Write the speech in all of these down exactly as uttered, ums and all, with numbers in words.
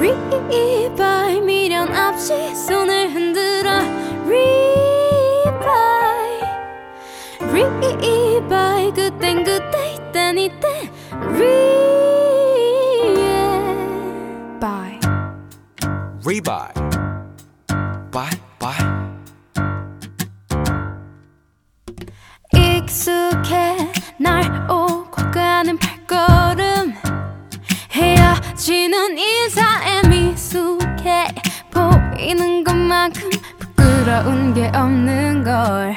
Revive 미련 없이 손을 흔들어 Revive Revive 그땐 그때 이땐 이때 Revive Revive Bye bye 익숙해 날 오고 가는 발걸음 헤어지는 인사에 미숙해 보이는 것만큼 부끄러운 게 없는 걸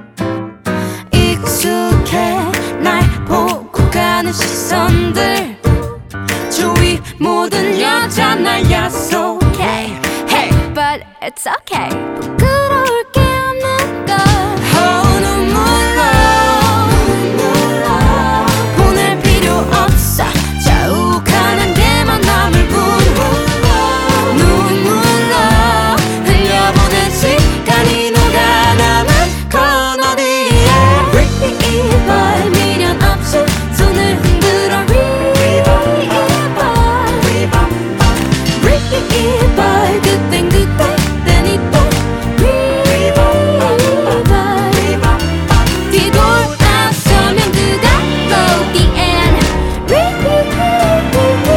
익숙해 날 보고 가는 시선들 주위 모든 여자 날 야속해 Hey but it's okay 부끄러울 게 없는 걸 Oh 눈물로 보낼 필요 없어 자욱하는 데만 남을 뿐 눈물로 흘려보낸 시간이 녹아 남은 건 어디에 Revive 미련 없이 손을 흔들어 Revive Revive 그땐 그때 땐 이때 Revive 뒤돌아서면 그대로 The end Revive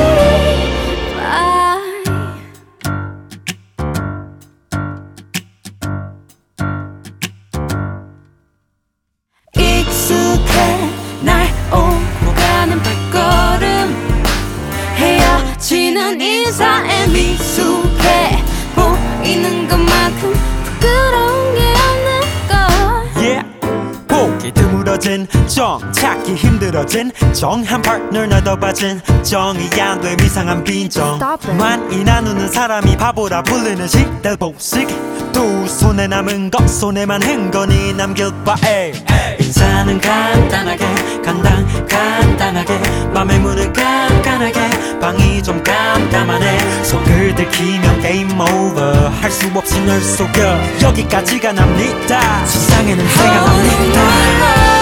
익숙해 날 오고 가는 발걸음 헤어지는 인사에 미숙해 보이는 것만큼 부끄러운 게 없는 걸 Yeah 보기 드물어진 정 찾기 힘들어진 정한 파트너 너도 빠진 정이 안 돼 이상한 빈정 Stop it. 많이 나누는 사람이 바보라 불리는 시대 복식 두 손에 남은 것 손에만 흥건히 남길 바에 인사는 간단하게 간단 간단하게 맘의 문을 깐깐하게 방이 좀 깜깜하네 속을 들키면 game over 할 수 없이 널 속여 여기까지가 납니다 세상에는 해가 납니다